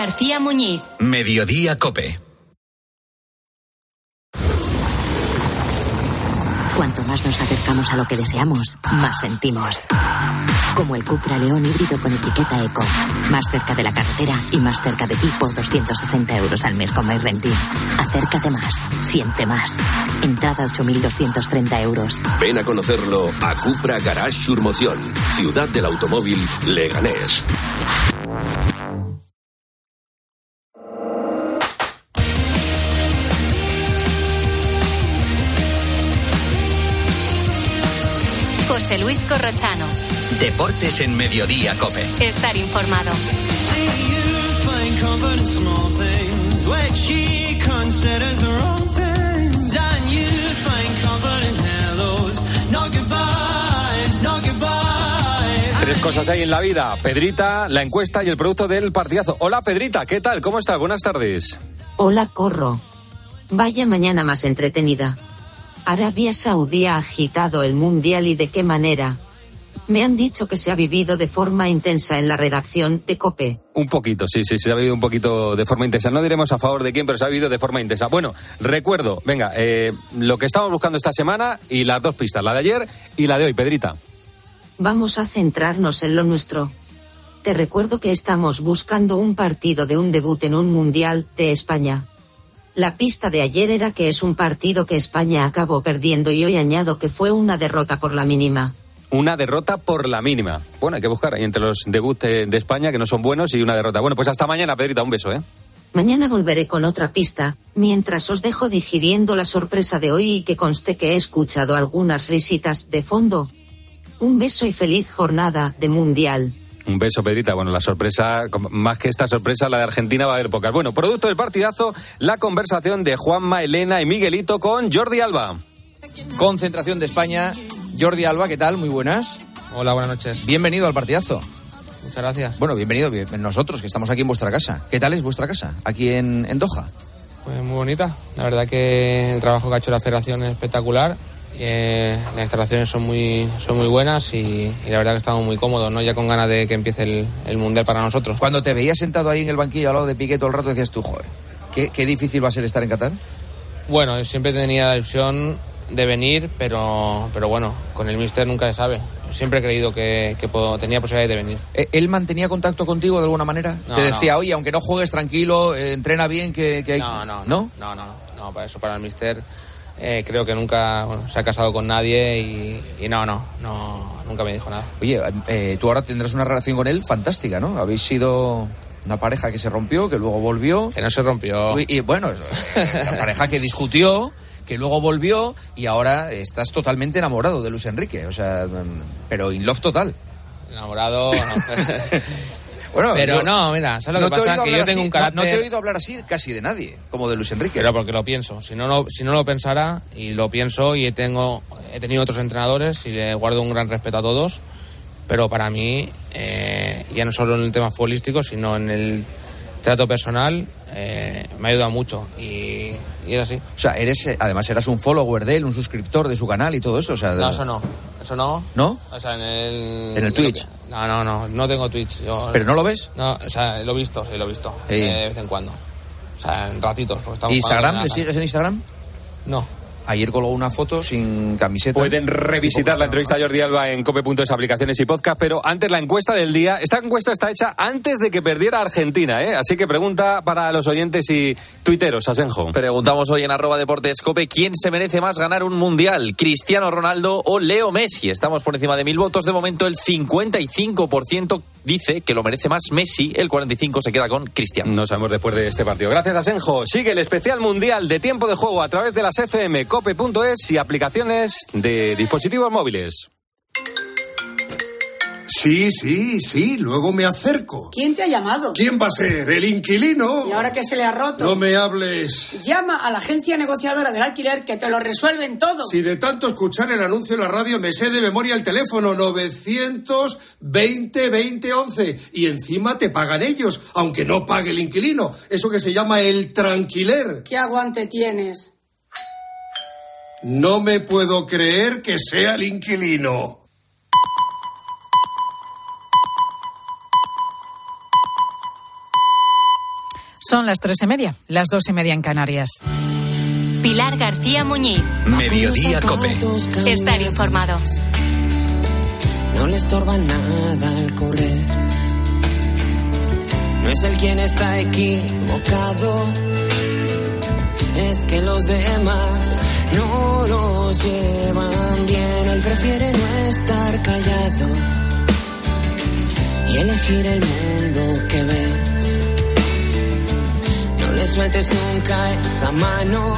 García Muñiz. Mediodía COPE. Cuanto más nos acercamos a lo que deseamos, más sentimos. Como el Cupra León híbrido con etiqueta Eco. Más cerca de la carretera y más cerca de ti por 260 euros al mes con MyRenting. Acércate más, siente más. Entrada 8.230 euros. Ven a conocerlo a Cupra Garage Surmoción, Ciudad del Automóvil, Leganés. José Luis Corrochano. Deportes en Mediodía COPE. Estar informado. Tres cosas hay en la vida: Pedrita, la encuesta y el producto del partidazo. Hola Pedrita, ¿qué tal? ¿Cómo estás? Buenas tardes. Hola Corro. Vaya mañana más entretenida. Arabia Saudí ha agitado el mundial y de qué manera. Me han dicho que se ha vivido de forma intensa en la redacción de COPE. Un poquito, sí, se ha vivido un poquito de forma intensa. No diremos a favor de quién, pero se ha vivido de forma intensa. Bueno, recuerdo, venga, lo que estamos buscando esta semana y las dos pistas, la de ayer y la de hoy, Pedrita. Vamos a centrarnos en lo nuestro. Te recuerdo que estamos buscando un partido de un debut en un mundial de España. La pista de ayer era que es un partido que España acabó perdiendo y hoy añado que fue una derrota por la mínima. Una derrota por la mínima. Bueno, hay que buscar ahí entre los debuts de España que no son buenos y una derrota. Bueno, pues hasta mañana, Pedrita, un beso, ¿eh? Mañana volveré con otra pista, mientras os dejo digiriendo la sorpresa de hoy y que conste que he escuchado algunas risitas de fondo. Un beso y feliz jornada de mundial. Un beso, Pedrita. Bueno, la sorpresa, más que esta sorpresa, la de Argentina va a haber pocas. Bueno, producto del partidazo, la conversación de Juanma, Elena y Miguelito con Jordi Alba. Concentración de España. Jordi Alba, ¿qué tal? Muy buenas. Hola, buenas noches. Bienvenido al partidazo. Muchas gracias. Bueno, bienvenido nosotros, que estamos aquí en vuestra casa. ¿Qué tal es vuestra casa, aquí en Doha? Pues muy bonita. La verdad que el trabajo que ha hecho la federación es espectacular. Las instalaciones son muy buenas y la verdad que estamos muy cómodos, ¿no? Ya con ganas de que empiece el Mundial para nosotros. Cuando te veías sentado ahí en el banquillo al lado de Piqué todo el rato, decías tú, joder, qué difícil va a ser estar en Qatar. Bueno, siempre tenía la ilusión de venir, pero bueno, con el míster nunca se sabe. Siempre he creído que tenía posibilidades de venir. ¿Él mantenía contacto contigo de alguna manera? No, te decía, no. Oye, aunque no juegues, tranquilo, entrena bien, que hay... No, para eso, para el míster... creo que nunca se ha casado con nadie y nunca me dijo nada. Oye, tú ahora tendrás una relación con él fantástica, ¿no? Habéis sido una pareja que se rompió, que luego volvió. Que no se rompió. Y bueno, una pareja que discutió, que luego volvió y ahora estás totalmente enamorado de Luis Enrique. O sea, pero in love total. Enamorado... No. Bueno, pero no, mira, ¿sabes lo que pasa? Que yo tengo un carácter... No te he oído hablar así casi de nadie, como de Luis Enrique. Pero porque lo pienso. Si no lo pensara, y lo pienso, y he tenido otros entrenadores y le guardo un gran respeto a todos, pero para mí, ya no solo en el tema futbolístico, sino en el trato personal, me ha ayudado mucho y es así. O sea, además eras un follower de él, un suscriptor de su canal y todo eso. O sea, No, eso no. ¿No? O sea, en el Twitch. No tengo Twitch. ¿Pero no lo ves? No, o sea, lo he visto, sí, Sí. De vez en cuando. O sea, en ratitos. ¿Instagram? ¿Le sigues en Instagram? No. Ayer colgó una foto sin camiseta. Pueden revisitar la entrevista a Jordi Alba en cope.es, aplicaciones y podcast, pero antes la encuesta del día. Esta encuesta está hecha antes de que perdiera Argentina, ¿eh? Así que pregunta para los oyentes y tuiteros, Asenjo. Preguntamos hoy en @deportescope quién se merece más ganar un mundial, Cristiano Ronaldo o Leo Messi. Estamos por encima de 1000 votos. De momento el 55% dice que lo merece más Messi, el 45% se queda con Cristiano. No sabemos después de este partido. Gracias, Asenjo. Sigue el especial mundial de tiempo de juego a través de las FM, cope.es y aplicaciones de dispositivos móviles. Sí, luego me acerco. ¿Quién te ha llamado? ¿Quién va a ser? ¿El inquilino? ¿Y ahora qué se le ha roto? No me hables. Llama a la agencia negociadora del alquiler que te lo resuelven todo. Si de tanto escuchar el anuncio en la radio me sé de memoria el teléfono 920-2011 y encima te pagan ellos, aunque no pague el inquilino. Eso que se llama el tranquiler. ¿Qué aguante tienes? No me puedo creer que sea el inquilino. Son las 3:30, las 2:30 en Canarias. Pilar García Muñiz. Mediodía COPE. Estar informado. No le estorba nada al correr. No es el quien está equivocado. Es que los demás no lo llevan bien. Él prefiere no estar callado y elegir el mundo que ves. No le sueltes nunca esa mano.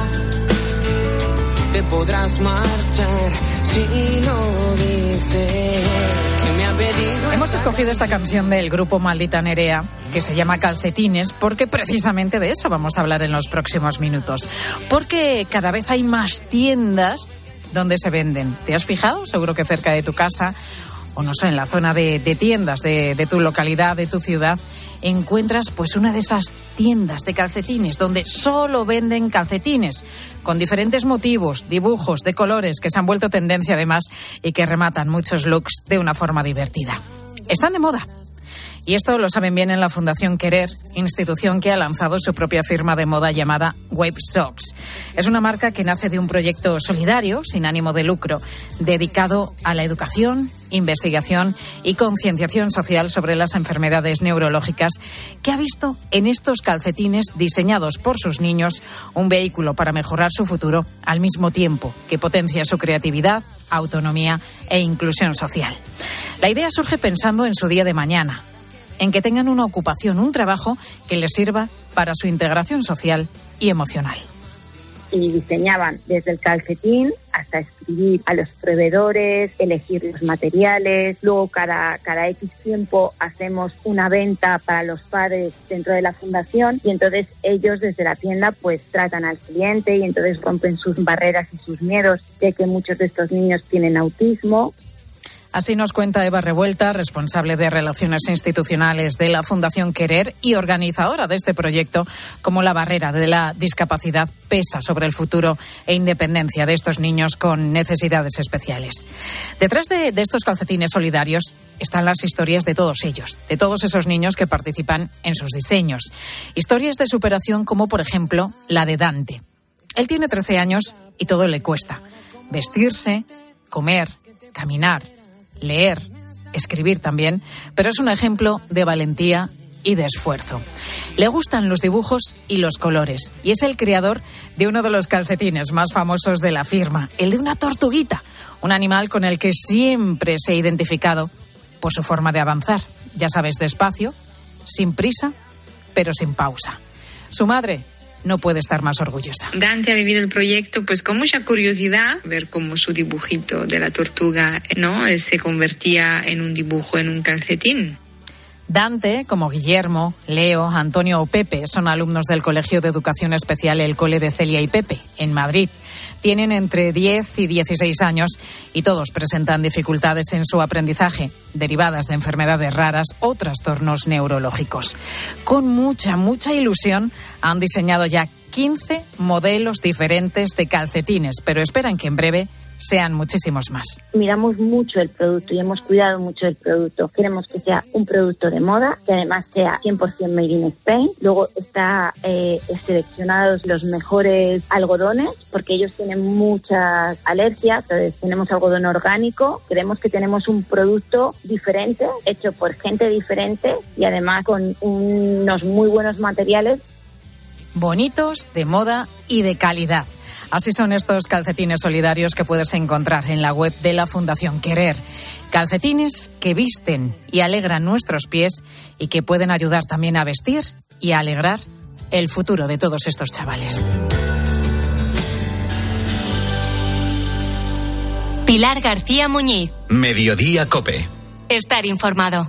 Te podrás marchar si lo dice que me ha pedido. Hemos escogido esta canción del grupo Maldita Nerea, que se llama Calcetines, porque precisamente de eso vamos a hablar en los próximos minutos. Porque cada vez hay más tiendas donde se venden. ¿Te has fijado? Seguro que cerca de tu casa, o no sé, en la zona de tiendas de tu localidad, de tu ciudad, encuentras pues una de esas tiendas de calcetines donde solo venden calcetines con diferentes motivos, dibujos, de colores que se han vuelto tendencia además y que rematan muchos looks de una forma divertida. Están de moda. Y esto lo saben bien en la Fundación Querer, institución que ha lanzado su propia firma de moda llamada Wave Socks. Es una marca que nace de un proyecto solidario, sin ánimo de lucro, dedicado a la educación, investigación y concienciación social sobre las enfermedades neurológicas, que ha visto en estos calcetines diseñados por sus niños un vehículo para mejorar su futuro, al mismo tiempo que potencia su creatividad, autonomía e inclusión social. La idea surge pensando en su día de mañana, en que tengan una ocupación, un trabajo que les sirva para su integración social y emocional. Y diseñaban desde el calcetín hasta escribir a los proveedores, elegir los materiales. Luego cada X tiempo hacemos una venta para los padres dentro de la fundación y entonces ellos desde la tienda pues tratan al cliente y entonces rompen sus barreras y sus miedos de que muchos de estos niños tienen autismo. Así nos cuenta Eva Revuelta, responsable de Relaciones Institucionales de la Fundación Querer y organizadora de este proyecto, cómo la barrera de la discapacidad pesa sobre el futuro e independencia de estos niños con necesidades especiales. Detrás de estos calcetines solidarios están las historias de todos ellos, de todos esos niños que participan en sus diseños. Historias de superación como, por ejemplo, la de Dante. Él tiene 13 años y todo le cuesta. Vestirse, comer, caminar, leer, escribir también, pero es un ejemplo de valentía y de esfuerzo. Le gustan los dibujos y los colores y es el creador de uno de los calcetines más famosos de la firma, el de una tortuguita, un animal con el que siempre se ha identificado por su forma de avanzar. Ya sabes, despacio, sin prisa, pero sin pausa. Su madre no puede estar más orgullosa. Dante ha vivido el proyecto pues con mucha curiosidad, ver cómo su dibujito de la tortuga, ¿no?, se convertía en un dibujo en un calcetín. Dante, como Guillermo, Leo, Antonio o Pepe, son alumnos del Colegio de Educación Especial El Cole de Celia y Pepe, en Madrid. Tienen entre 10 y 16 años y todos presentan dificultades en su aprendizaje, derivadas de enfermedades raras o trastornos neurológicos. Con mucha ilusión han diseñado ya 15 modelos diferentes de calcetines, pero esperan que en breve sean muchísimos más. Miramos mucho el producto y hemos cuidado mucho el producto. Queremos que sea un producto de moda, que además sea 100% made in Spain. Luego está seleccionados los mejores algodones, porque ellos tienen muchas alergias, entonces tenemos algodón orgánico. Creemos que tenemos un producto diferente, hecho por gente diferente y además con unos muy buenos materiales. Bonitos, de moda y de calidad. Así son estos calcetines solidarios que puedes encontrar en la web de la Fundación Querer. Calcetines que visten y alegran nuestros pies y que pueden ayudar también a vestir y a alegrar el futuro de todos estos chavales. Pilar García Muñiz. Mediodía COPE. Estar informado.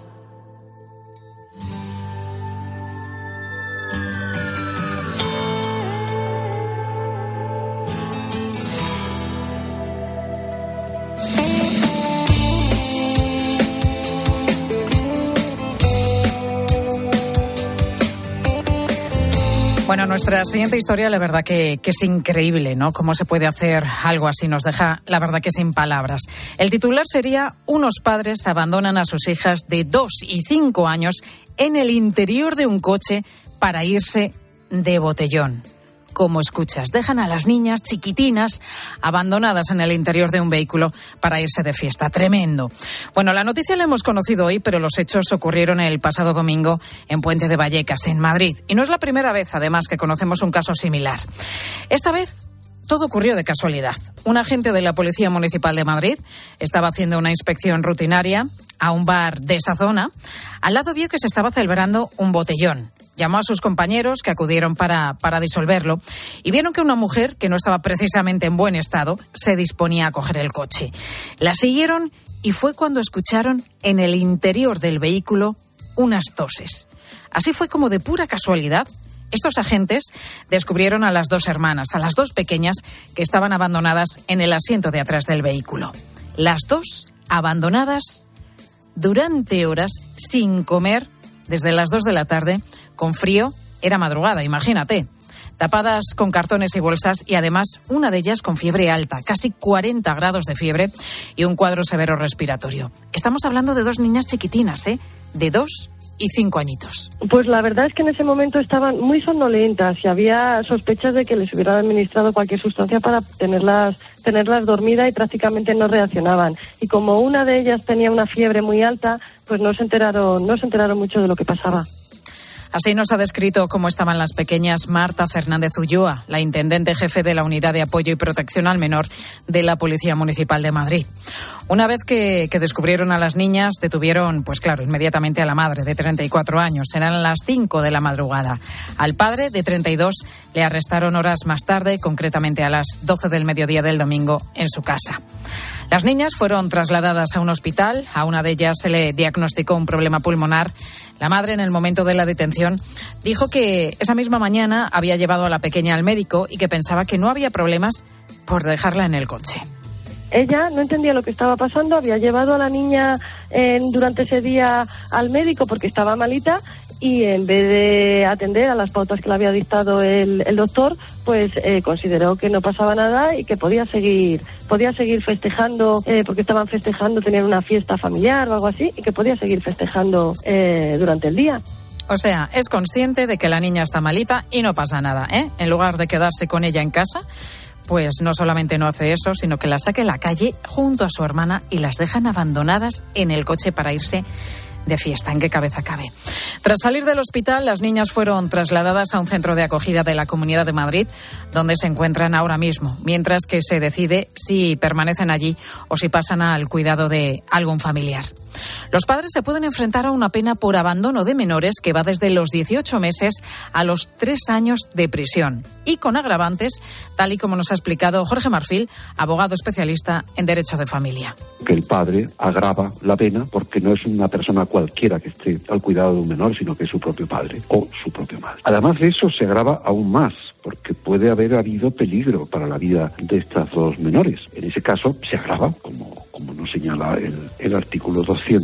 Bueno, nuestra siguiente historia, la verdad que es increíble, ¿no? Cómo se puede hacer algo así, nos deja, la verdad que sin palabras. El titular sería: unos padres abandonan a sus hijas de 2 y 5 años en el interior de un coche para irse de botellón. Como escuchas, dejan a las niñas chiquitinas abandonadas en el interior de un vehículo para irse de fiesta. Tremendo. Bueno, la noticia la hemos conocido hoy, pero los hechos ocurrieron el pasado domingo en Puente de Vallecas, en Madrid. Y no es la primera vez, además, que conocemos un caso similar. Esta vez todo ocurrió de casualidad. Un agente de la Policía Municipal de Madrid estaba haciendo una inspección rutinaria a un bar de esa zona. Al lado vio que se estaba celebrando un botellón. Llamó a sus compañeros, que acudieron para disolverlo, y vieron que una mujer, que no estaba precisamente en buen estado, se disponía a coger el coche. La siguieron y fue cuando escucharon en el interior del vehículo unas toses. Así fue como, de pura casualidad, estos agentes descubrieron a las dos hermanas, a las dos pequeñas, que estaban abandonadas en el asiento de atrás del vehículo. Las dos abandonadas durante horas, sin comer, desde las 2 de la tarde, con frío, era madrugada, imagínate. Tapadas con cartones y bolsas, y además una de ellas con fiebre alta, casi 40 grados de fiebre y un cuadro severo respiratorio. Estamos hablando de dos niñas chiquitinas, de 2 y 5 añitos. Pues la verdad es que en ese momento estaban muy somnolentas y había sospechas de que les hubieran administrado cualquier sustancia para tenerlas dormidas, y prácticamente no reaccionaban. Y como una de ellas tenía una fiebre muy alta, pues no se enteraron mucho de lo que pasaba. Así nos ha descrito cómo estaban las pequeñas Marta Fernández Ulloa, la intendente jefe de la Unidad de Apoyo y Protección al Menor de la Policía Municipal de Madrid. Una vez que descubrieron a las niñas, detuvieron, pues claro, inmediatamente a la madre, de 34 años. Eran las 5 de la madrugada. Al padre, de 32, le arrestaron horas más tarde, concretamente a las 12 del mediodía del domingo, en su casa. Las niñas fueron trasladadas a un hospital. A una de ellas se le diagnosticó un problema pulmonar. La madre, en el momento de la detención, dijo que esa misma mañana había llevado a la pequeña al médico y que pensaba que no había problemas por dejarla en el coche. Ella no entendía lo que estaba pasando, había llevado a la niña durante ese día al médico porque estaba malita, y en vez de atender a las pautas que le había dictado el doctor, pues consideró que no pasaba nada y que podía seguir festejando, porque estaban festejando, tenían una fiesta familiar o algo así, y que podía seguir festejando durante el día. O sea, es consciente de que la niña está malita y no pasa nada, En lugar de quedarse con ella en casa, pues no solamente no hace eso, sino que la saca a la calle junto a su hermana y las dejan abandonadas en el coche para irse de fiesta. ¿En qué cabeza cabe? Tras salir del hospital, las niñas fueron trasladadas a un centro de acogida de la Comunidad de Madrid, donde se encuentran ahora mismo, mientras que se decide si permanecen allí o si pasan al cuidado de algún familiar. Los padres se pueden enfrentar a una pena por abandono de menores que va desde los 18 meses a los 3 años de prisión, y con agravantes, tal y como nos ha explicado Jorge Marfil, abogado especialista en Derecho de Familia. Que el padre agrava la pena porque no es una persona cualquiera que esté al cuidado de un menor, sino que es su propio padre o su propia madre. Además de eso, se agrava aún más, porque puede haber habido peligro para la vida de estas dos menores. En ese caso, se agrava, como nos señala el artículo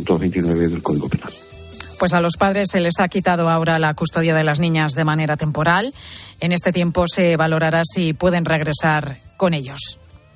229 del Código Penal. Pues a los padres se les ha quitado ahora la custodia de las niñas de manera temporal. En este tiempo se valorará si pueden regresar con ellos.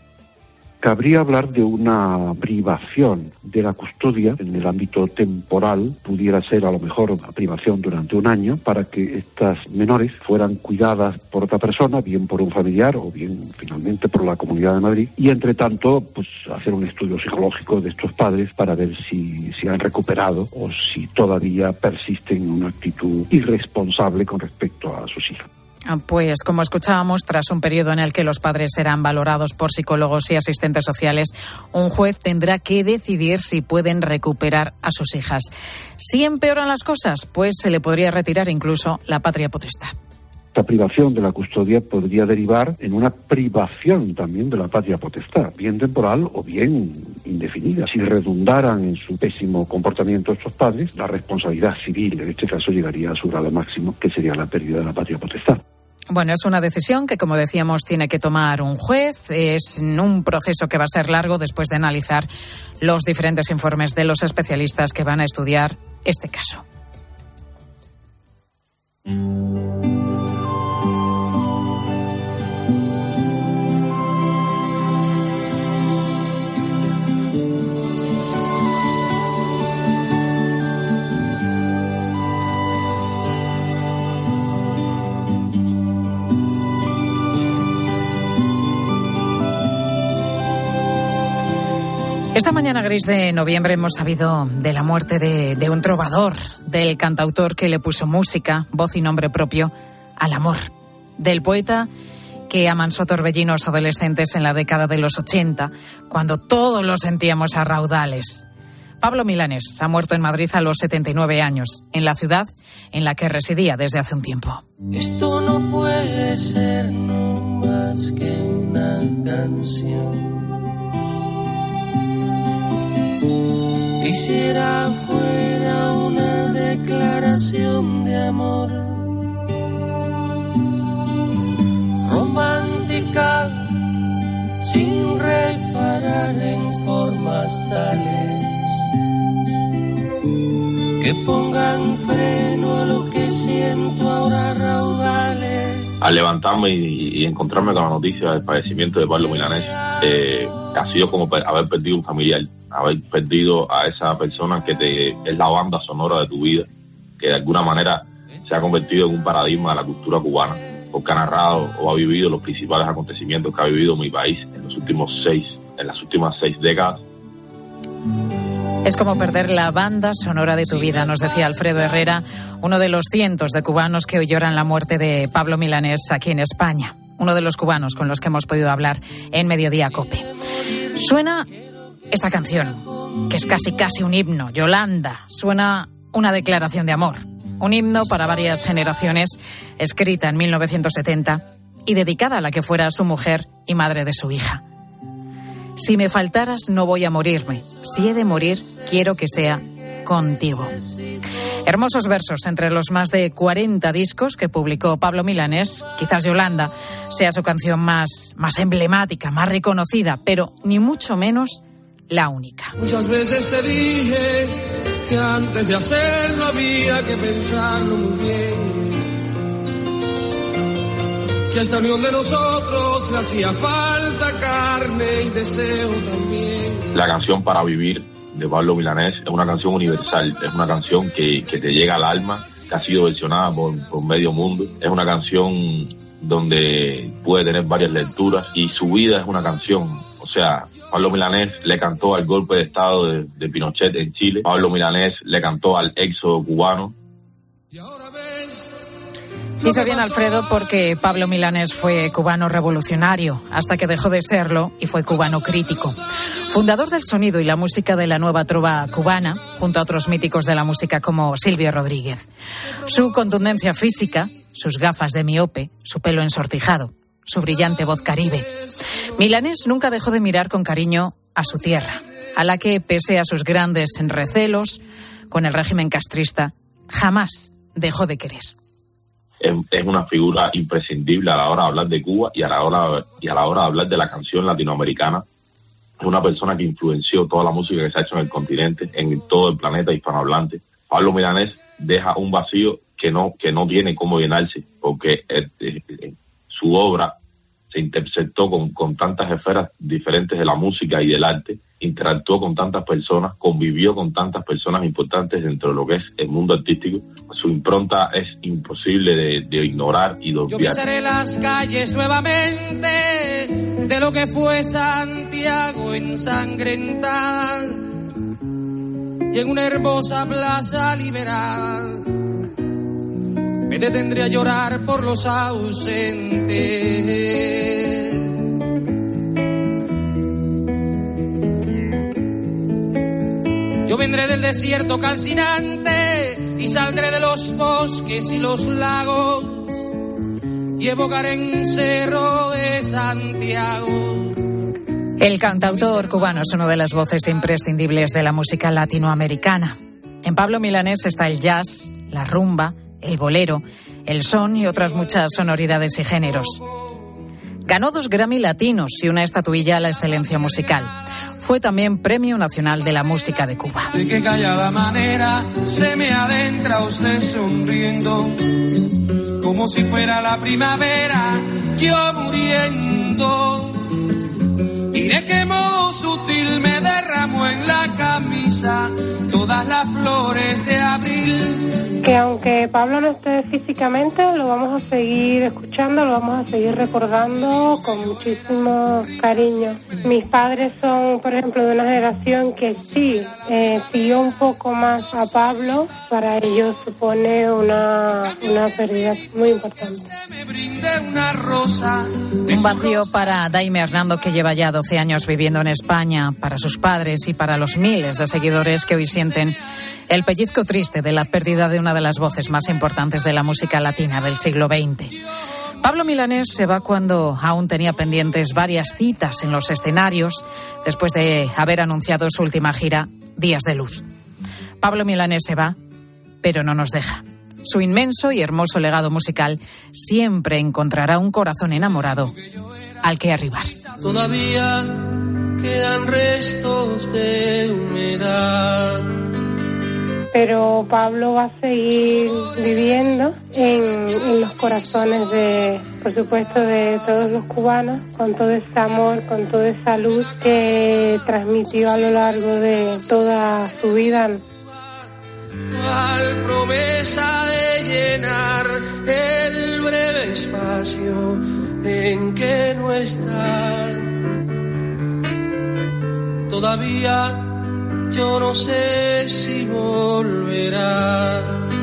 Cabría hablar de una privación de la custodia en el ámbito temporal. Pudiera ser a lo mejor una privación durante un año para que estas menores fueran cuidadas por otra persona, bien por un familiar o bien finalmente por la Comunidad de Madrid, y entre tanto pues hacer un estudio psicológico de estos padres para ver si han recuperado o si todavía persisten en una actitud irresponsable con respecto a sus hijas. Pues como escuchábamos, tras un periodo en el que los padres serán valorados por psicólogos y asistentes sociales, un juez tendrá que decidir si pueden recuperar a sus hijas. Si empeoran las cosas, pues se le podría retirar incluso la patria potestad. Esta privación de la custodia podría derivar en una privación también de la patria potestad, bien temporal o bien indefinida. Si redundaran en su pésimo comportamiento estos padres, la responsabilidad civil en este caso llegaría a su grado máximo, que sería la pérdida de la patria potestad. Bueno, es una decisión que, como decíamos, tiene que tomar un juez. Es un proceso que va a ser largo después de analizar los diferentes informes de los especialistas que van a estudiar este caso. Esta mañana gris de noviembre hemos sabido de la muerte de un trovador, del cantautor que le puso música, voz y nombre propio al amor, del poeta que amansó torbellinos adolescentes en la década de los 80, cuando todos lo sentíamos a raudales. Pablo Milanés ha muerto en Madrid a los 79 años, en la ciudad en la que residía desde hace un tiempo. Esto no puede ser más que una canción. Quisiera fuera una declaración de amor romántica, sin reparar en formas tales que pongan freno a lo que siento ahora raudales. Al levantarme y encontrarme con la noticia del fallecimiento de Pablo Milanés, ha sido como haber perdido un familiar, haber perdido a esa persona que es la banda sonora de tu vida, que de alguna manera se ha convertido en un paradigma de la cultura cubana, porque ha narrado o ha vivido los principales acontecimientos que ha vivido mi país en las últimas seis décadas. Es como perder la banda sonora de tu vida, nos decía Alfredo Herrera, uno de los cientos de cubanos que hoy lloran la muerte de Pablo Milanés aquí en España. Uno de los cubanos con los que hemos podido hablar en Mediodía COPE. Suena esta canción, que es casi un himno, Yolanda. Suena una declaración de amor. Un himno para varias generaciones, escrita en 1970 y dedicada a la que fuera su mujer y madre de su hija. Si me faltaras, no voy a morirme. Si he de morir, quiero que sea contigo. Hermosos versos entre los más de 40 discos que publicó Pablo Milanés. Quizás Yolanda sea su canción más emblemática, más reconocida, pero ni mucho menos la única. Muchas veces te dije que antes de hacerlo había que pensarlo muy bien, que esta unión de nosotros le hacía falta carne y deseo también. La canción Para Vivir de Pablo Milanés es una canción universal, es una canción que te llega al alma, que ha sido versionada por medio mundo. Es una canción donde puede tener varias lecturas y su vida es una canción. O sea, Pablo Milanés le cantó al golpe de estado de Pinochet en Chile. Pablo Milanés le cantó al éxodo cubano. Dice bien Alfredo porque Pablo Milanés fue cubano revolucionario hasta que dejó de serlo y fue cubano crítico. Fundador del sonido y la música de la nueva trova cubana, junto a otros míticos de la música como Silvio Rodríguez. Su contundencia física, sus gafas de miope, su pelo ensortijado, su brillante voz caribe. Milanés nunca dejó de mirar con cariño a su tierra, a la que, pese a sus grandes recelos con el régimen castrista, jamás dejó de querer. Es una figura imprescindible a la hora de hablar de Cuba y a la hora de hablar de la canción latinoamericana. Es una persona que influenció toda la música que se ha hecho en el continente, en todo el planeta hispanohablante. Pablo Milanés deja un vacío que no tiene cómo llenarse, porque su obra se interceptó con tantas esferas diferentes de la música y del arte, interactuó con tantas personas, convivió con tantas personas importantes dentro de lo que es el mundo artístico. Su impronta es imposible de ignorar y de olvidar. Yo pisaré las calles nuevamente de lo que fue Santiago ensangrentada y en una hermosa plaza liberada me detendré a llorar por los ausentes. Yo vendré del desierto calcinante y saldré de los bosques y los lagos y evocaré en Cerro de Santiago. El cantautor cubano es una de las voces imprescindibles de la música latinoamericana. En Pablo Milanés está el jazz, la rumba, el bolero, el son y otras muchas sonoridades y géneros. Ganó 2 Grammy latinos y una estatuilla a la excelencia musical. Fue también Premio Nacional de la Música de Cuba. De qué callada manera se me adentra usted sonriendo, como si fuera la primavera, yo muriendo. Y de qué modo sutil me derramó en la camisa todo todas las flores de abril. Que aunque Pablo no esté físicamente, lo vamos a seguir escuchando, lo vamos a seguir recordando con muchísimo cariño. Mis padres son, por ejemplo, de una generación que sí siguió un poco más a Pablo. Para ellos supone una pérdida muy importante. Un vacío para Daime Hernando, que lleva ya 12 años viviendo en España, para sus padres y para los miles de seguidores que hoy sienten el pellizco triste de la pérdida de una de las voces más importantes de la música latina del siglo XX. Pablo Milanés se va cuando aún tenía pendientes varias citas en los escenarios, después de haber anunciado su última gira, Días de Luz. Pablo Milanés se va, pero no nos deja. Su inmenso y hermoso legado musical siempre encontrará un corazón enamorado al que arribar. Todavía quedan restos de humedad. Pero Pablo va a seguir viviendo en los corazones de, por supuesto, de todos los cubanos, con todo ese amor, con toda esa luz que transmitió a lo largo de toda su vida. Cual promesa de llenar el breve espacio en que no está. Todavía yo no sé si volverá.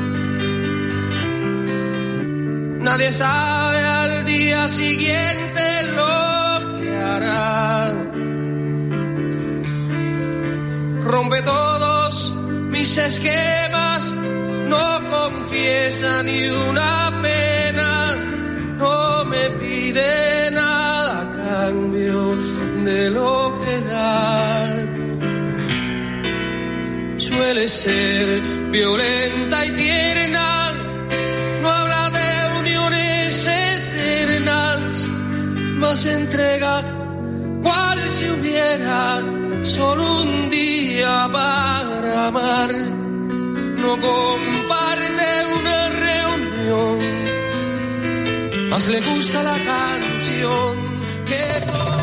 Nadie sabe al día siguiente lo que hará. Rompe todos mis esquemas, no confiesa ni una pena, no me pide nada a cambio de lo que da. Suele ser violenta y tierna, no habla de uniones eternas, más entrega cual si hubiera solo un día para amar. No comparte una reunión, más le gusta la canción que todos.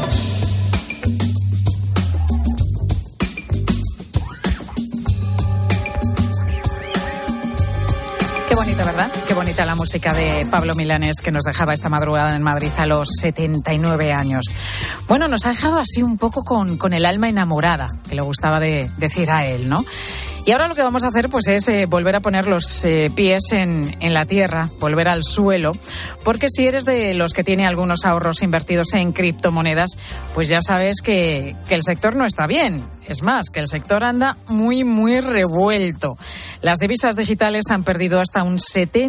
Qué bonita, ¿verdad? Qué bonita la música de Pablo Milanés, que nos dejaba esta madrugada en Madrid a los 79 años. Bueno, nos ha dejado así un poco con el alma enamorada, que le gustaba de decir a él, ¿no? Y ahora lo que vamos a hacer pues es volver a poner los pies en la tierra, volver al suelo, porque si eres de los que tiene algunos ahorros invertidos en criptomonedas, pues ya sabes que el sector no está bien. Es más, que el sector anda muy, muy revuelto. Las divisas digitales han perdido hasta un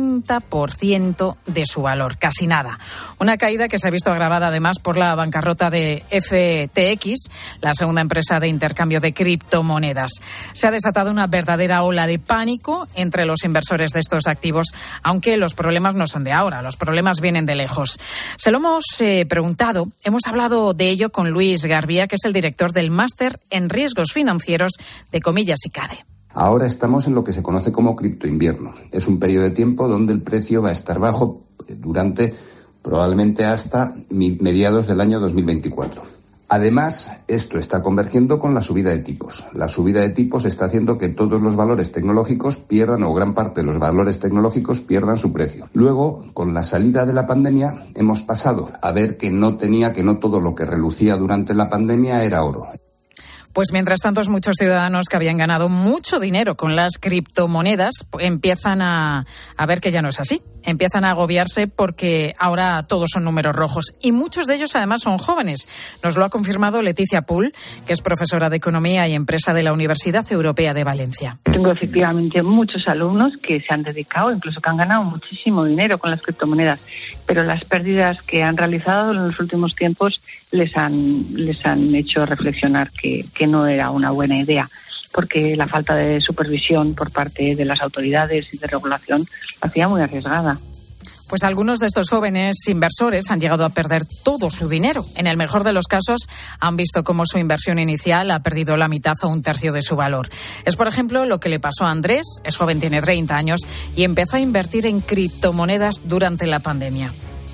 70% de su valor, casi nada. Una caída que se ha visto agravada además por la bancarrota de FTX, la segunda empresa de intercambio de criptomonedas. Se ha desatado una verdadera ola de pánico entre los inversores de estos activos, aunque los problemas no son de ahora, los problemas vienen de lejos. Se lo hemos preguntado, hemos hablado de ello con Luis Garbía, que es el director del Máster en Riesgos Financieros de Comillas y CADE. Ahora estamos en lo que se conoce como criptoinvierno. Es un periodo de tiempo donde el precio va a estar bajo durante probablemente hasta mediados del año 2024. Además, esto está convergiendo con la subida de tipos. La subida de tipos está haciendo que todos los valores tecnológicos pierdan, o gran parte de los valores tecnológicos pierdan su precio. Luego, con la salida de la pandemia, hemos pasado a ver que no todo lo que relucía durante la pandemia era oro. Pues mientras tanto, muchos ciudadanos que habían ganado mucho dinero con las criptomonedas empiezan a ver que ya no es así. Empiezan a agobiarse porque ahora todos son números rojos y muchos de ellos además son jóvenes. Nos lo ha confirmado Leticia Pool, que es profesora de Economía y Empresa de la Universidad Europea de Valencia. Tengo efectivamente muchos alumnos que se han dedicado, incluso que han ganado muchísimo dinero con las criptomonedas, pero las pérdidas que han realizado en los últimos tiempos les han hecho reflexionar que no era una buena idea, porque la falta de supervisión por parte de las autoridades y de regulación la hacía muy arriesgada. Pues algunos de estos jóvenes inversores han llegado a perder todo su dinero. En el mejor de los casos, han visto cómo su inversión inicial ha perdido la mitad o un tercio de su valor. Es, por ejemplo, lo que le pasó a Andrés. Es joven, tiene 30 años y empezó a invertir en criptomonedas durante la pandemia.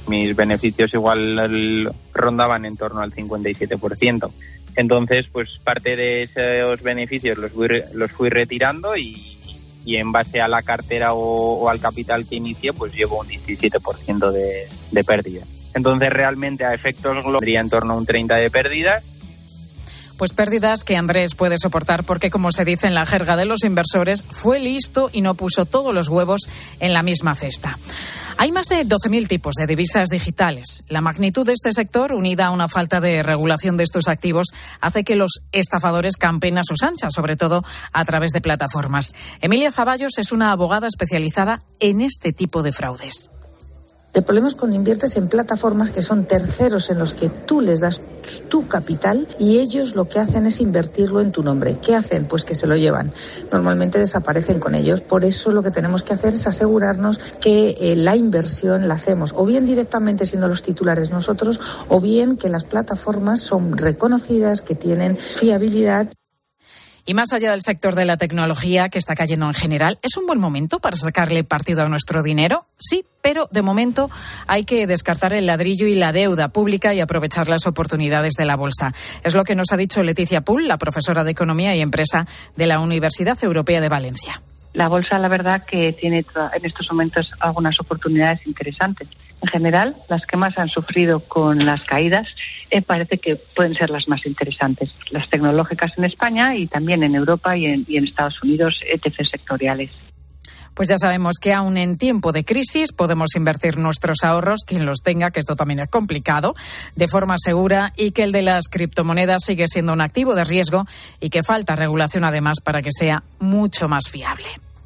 mis beneficios igual rondaban en torno al 57%. Entonces, pues parte de esos beneficios los fui retirando y en base a la cartera o al capital que inicié, pues llevo un 17% de pérdida. Entonces, realmente a efectos globales tendría en torno a un 30% de pérdidas. Pues pérdidas que Andrés puede soportar porque, como se dice en la jerga de los inversores, fue listo y no puso todos los huevos en la misma cesta. Hay más de 12.000 tipos de divisas digitales. La magnitud de este sector, unida a una falta de regulación de estos activos, hace que los estafadores campen a sus anchas, sobre todo a través de plataformas. Emilia Zaballos es una abogada especializada en este tipo de fraudes. El problema es cuando inviertes en plataformas que son terceros en los que tú les das tu capital y ellos lo que hacen es invertirlo en tu nombre. ¿Qué hacen? Pues que se lo llevan. Normalmente desaparecen con ellos. Por eso lo que tenemos que hacer es asegurarnos que la inversión la hacemos o bien directamente siendo los titulares nosotros o bien que las plataformas son reconocidas, que tienen fiabilidad. Y más allá del sector de la tecnología, que está cayendo en general, ¿es un buen momento para sacarle partido a nuestro dinero? Sí, pero de momento hay que descartar el ladrillo y la deuda pública y aprovechar las oportunidades de la bolsa. Es lo que nos ha dicho Leticia Pull, la profesora de Economía y Empresa de la Universidad Europea de Valencia. La bolsa, la verdad, que tiene en estos momentos algunas oportunidades interesantes. En general, las que más han sufrido con las caídas parece que pueden ser las más interesantes. Las tecnológicas en España y también en Europa y en Estados Unidos, ETFs sectoriales. Pues ya sabemos que aún en tiempo de crisis podemos invertir nuestros ahorros, quien los tenga, que esto también es complicado, de forma segura, y que el de las criptomonedas sigue siendo un activo de riesgo y que falta regulación además para que sea mucho más fiable.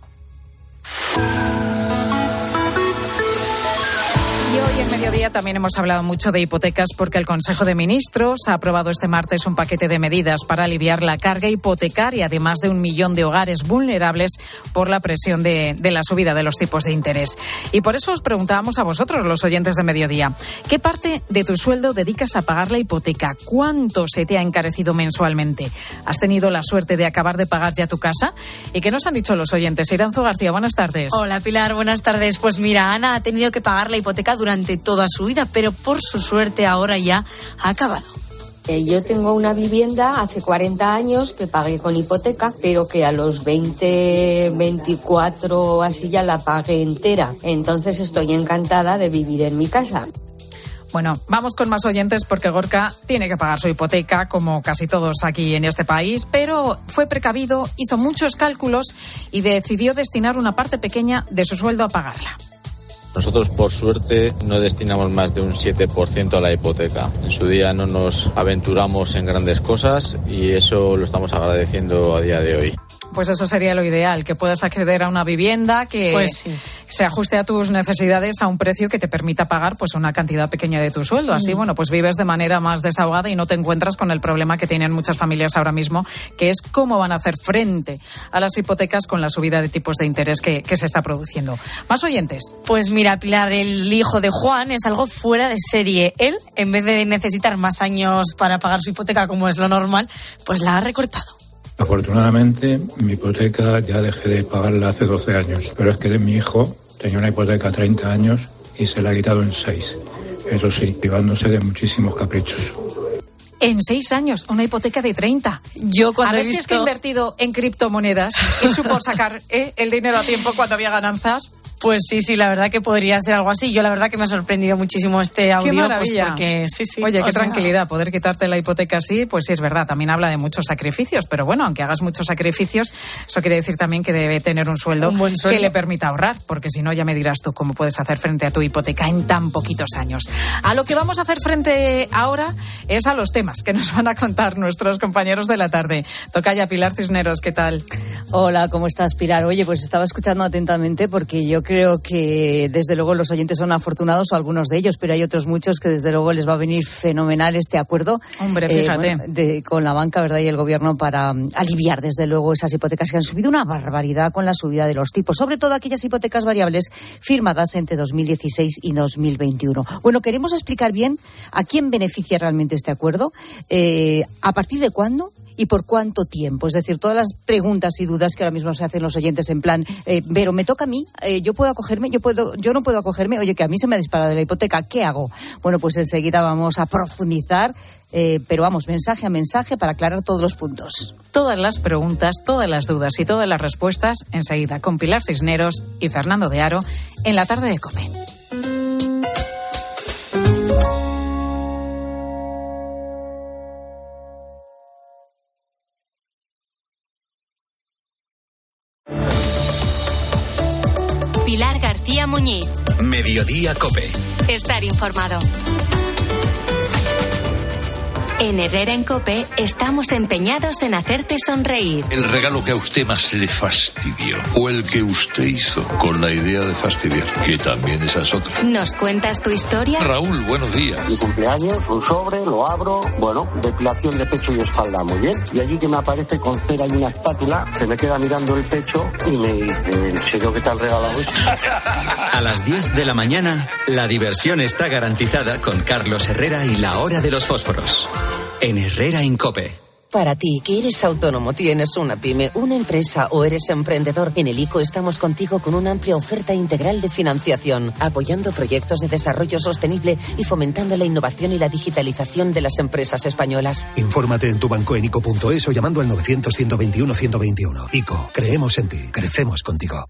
Y hoy en Mediodía también hemos hablado mucho de hipotecas porque el Consejo de Ministros ha aprobado este martes un paquete de medidas para aliviar la carga hipotecaria de más de 1 millón de hogares vulnerables por la presión de la subida de los tipos de interés. Y por eso os preguntábamos a vosotros, los oyentes de Mediodía, ¿qué parte de tu sueldo dedicas a pagar la hipoteca? ¿Cuánto se te ha encarecido mensualmente? ¿Has tenido la suerte de acabar de pagar ya tu casa? ¿Y qué nos han dicho los oyentes? Iranzo García, buenas tardes. Hola Pilar, buenas tardes. Pues mira, Ana ha tenido que pagar la hipoteca durante toda su vida, pero por su suerte ahora ya ha acabado. Yo tengo una vivienda hace 40 años que pagué con hipoteca, pero que a los 24 así ya la pagué entera. Entonces estoy encantada de vivir en mi casa. Bueno, vamos con más oyentes porque Gorka tiene que pagar su hipoteca, como casi todos aquí en este país, pero fue precavido, hizo muchos cálculos y decidió destinar una parte pequeña de su sueldo a pagarla. Nosotros, por suerte, no destinamos más de un 7% a la hipoteca. En su día no nos aventuramos en grandes cosas y eso lo estamos agradeciendo a día de hoy. Pues eso sería lo ideal, que puedas acceder a una vivienda que se ajuste a tus necesidades a un precio que te permita pagar pues una cantidad pequeña de tu sueldo. Así, bueno, pues vives de manera más desahogada y no te encuentras con el problema que tienen muchas familias ahora mismo, que es cómo van a hacer frente a las hipotecas con la subida de tipos de interés que se está produciendo. ¿Más oyentes? Pues mira, Pilar, el hijo de Juan es algo fuera de serie. Él, en vez de necesitar más años para pagar su hipoteca como es lo normal, pues la ha recortado. Afortunadamente, mi hipoteca ya dejé de pagarla hace 12 años, pero es que mi hijo tenía una hipoteca a 30 años y se la ha quitado en 6. Eso sí, privándose de muchísimos caprichos. En 6 años, una hipoteca de 30. Yo cuando a ver si es que he invertido en criptomonedas y supo sacar el dinero a tiempo cuando había ganancias. Pues sí, la verdad que podría ser algo así. Yo la verdad que me ha sorprendido muchísimo este audio. ¡Qué maravilla! Pues porque, sí. Oye, qué tranquilidad, poder quitarte la hipoteca así, pues sí es verdad, también habla de muchos sacrificios, pero bueno, aunque hagas muchos sacrificios, eso quiere decir también que debe tener un sueldo que le permita ahorrar, porque si no ya me dirás tú cómo puedes hacer frente a tu hipoteca en tan poquitos años. A lo que vamos a hacer frente ahora es a los temas que nos van a contar nuestros compañeros de la tarde. Tocaya Pilar Cisneros, ¿qué tal? Hola, ¿cómo estás, Pilar? Oye, pues estaba escuchando atentamente porque yo creo que desde luego los oyentes son afortunados, o algunos de ellos, pero hay otros muchos que desde luego les va a venir fenomenal este acuerdo. Hombre, fíjate. Con la banca, ¿verdad? Y el gobierno para aliviar desde luego esas hipotecas que han subido una barbaridad con la subida de los tipos, sobre todo aquellas hipotecas variables firmadas entre 2016 y 2021. Bueno, queremos explicar bien a quién beneficia realmente este acuerdo, a partir de cuándo ¿Y por cuánto tiempo? Es decir, todas las preguntas y dudas que ahora mismo se hacen los oyentes en plan, pero me toca a mí, yo puedo acogerme, yo no puedo acogerme, oye, que a mí se me ha disparado la hipoteca, ¿qué hago? Bueno, pues enseguida vamos a profundizar, pero vamos, mensaje a mensaje para aclarar todos los puntos. Todas las preguntas, todas las dudas y todas las respuestas enseguida con Pilar Cisneros y Fernando de Aro en la tarde de COPE. Pilar García Muñiz. Mediodía COPE. Estar informado. En Herrera en COPE estamos empeñados en hacerte sonreír. El regalo que a usted más le fastidió o el que usted hizo con la idea de fastidiar, que también esa es otra. ¿Nos cuentas tu historia? Raúl, buenos días. Mi cumpleaños, un sobre, lo abro, bueno, depilación de pecho y espalda, muy bien. Y allí que me aparece con cera y una espátula, se me queda mirando el pecho y me dice, ¿en serio qué tal regalado esto? A las 10 de la mañana, la diversión está garantizada con Carlos Herrera y la hora de los fósforos. En Herrera en COPE. Para ti, que eres autónomo, tienes una pyme, una empresa o eres emprendedor, en el ICO estamos contigo con una amplia oferta integral de financiación, apoyando proyectos de desarrollo sostenible y fomentando la innovación y la digitalización de las empresas españolas. Infórmate en tu banco en ICO.es o llamando al 900-121-121. ICO, creemos en ti, crecemos contigo.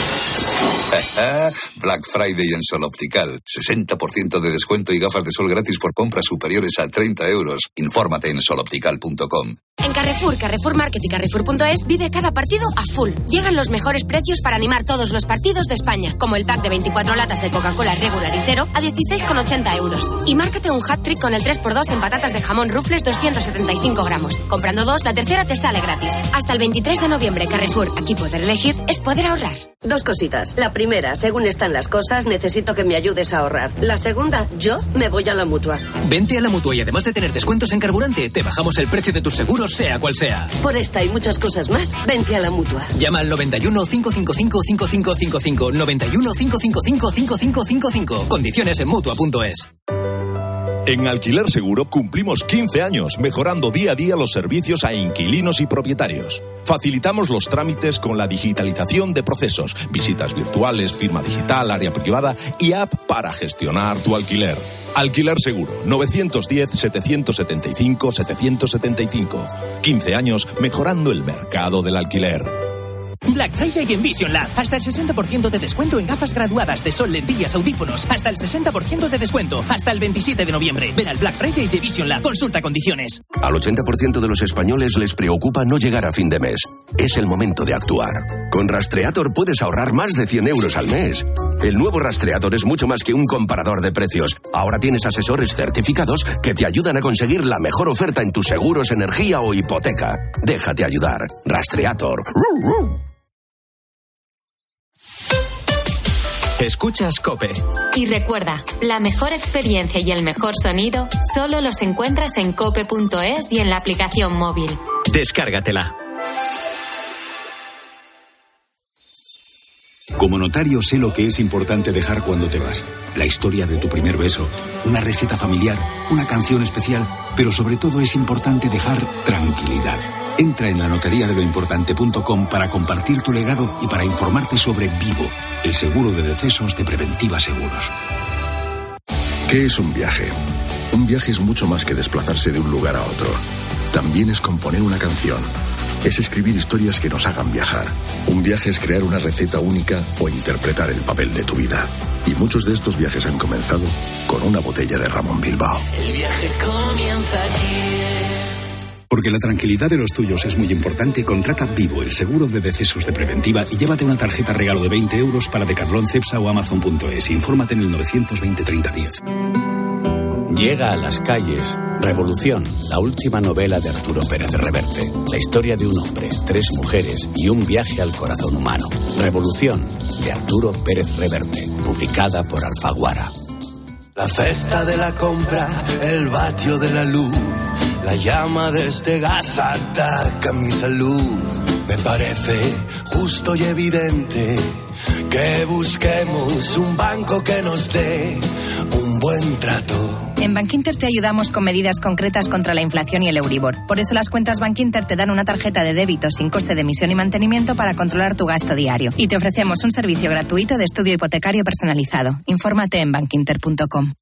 Black Friday en Sol Optical. 60% de descuento y gafas de sol gratis por compras superiores a 30 euros. Infórmate en soloptical.com. En Carrefour, Carrefour Market y Carrefour.es vive cada partido a full. Llegan los mejores precios para animar todos los partidos de España, como el pack de 24 latas de Coca-Cola regular y cero a 16,80 euros. Y márcate un hat-trick con el 3x2 en patatas de jamón Ruffles 275 gramos. Comprando 2, la tercera te sale gratis. Hasta el 23 de noviembre, Carrefour. Aquí poder elegir es poder ahorrar. Dos cositas. La primera, según están las cosas, necesito que me ayudes a ahorrar. La segunda, yo me voy a la Mutua. Vente a la Mutua y además de tener descuentos en carburante, te bajamos el precio de tus seguros, sea cual sea. Por esta y muchas cosas más, vente a la Mutua. Llama al 91 555 5555. 91 555 5555. Condiciones en Mutua.es. En Alquiler Seguro cumplimos 15 años mejorando día a día los servicios a inquilinos y propietarios. Facilitamos los trámites con la digitalización de procesos, visitas virtuales, firma digital, área privada y app para gestionar tu alquiler. Alquiler Seguro, 910-775-775. 15 años mejorando el mercado del alquiler. Black Friday en Vision Lab. Hasta el 60% de descuento en gafas graduadas de sol, lentillas, audífonos. Hasta el 60% de descuento. Hasta el 27 de noviembre. Ven al Black Friday de Vision Lab. Consulta condiciones. Al 80% de los españoles les preocupa no llegar a fin de mes. Es el momento de actuar. Con Rastreator puedes ahorrar más de 100 euros al mes. El nuevo Rastreator es mucho más que un comparador de precios. Ahora tienes asesores certificados que te ayudan a conseguir la mejor oferta en tus seguros, energía o hipoteca. Déjate ayudar. Rastreator. Escuchas COPE. Y recuerda, la mejor experiencia y el mejor sonido solo los encuentras en cope.es y en la aplicación móvil. Descárgatela. Como notario sé lo que es importante dejar cuando te vas. La historia de tu primer beso, una receta familiar, una canción especial, pero sobre todo es importante dejar tranquilidad. Entra en la notariadeloimportante.com para compartir tu legado y para informarte sobre Vivo, el seguro de decesos de Preventiva Seguros. ¿Qué es un viaje? Un viaje es mucho más que desplazarse de un lugar a otro. También es componer una canción. Es escribir historias que nos hagan viajar. Un viaje es crear una receta única o interpretar el papel de tu vida. Y muchos de estos viajes han comenzado con una botella de Ramón Bilbao. El viaje comienza aquí. Porque la tranquilidad de los tuyos es muy importante, contrata Vivo, el seguro de decesos de Preventiva, y llévate una tarjeta regalo de 20 euros para Decathlon, Cepsa o Amazon.es. Infórmate en el 920 30 10. Llega a las calles Revolución, la última novela de Arturo Pérez Reverte. La historia de un hombre, 3 mujeres y un viaje al corazón humano. Revolución, de Arturo Pérez Reverte, publicada por Alfaguara. La cesta de la compra, el vatio de la luz, la llama de este gas ataca mi salud. Me parece justo y evidente que busquemos un banco que nos dé un buen trato. En Bankinter te ayudamos con medidas concretas contra la inflación y el Euribor. Por eso las cuentas Bankinter te dan una tarjeta de débito sin coste de emisión y mantenimiento para controlar tu gasto diario. Y te ofrecemos un servicio gratuito de estudio hipotecario personalizado. Infórmate en bankinter.com.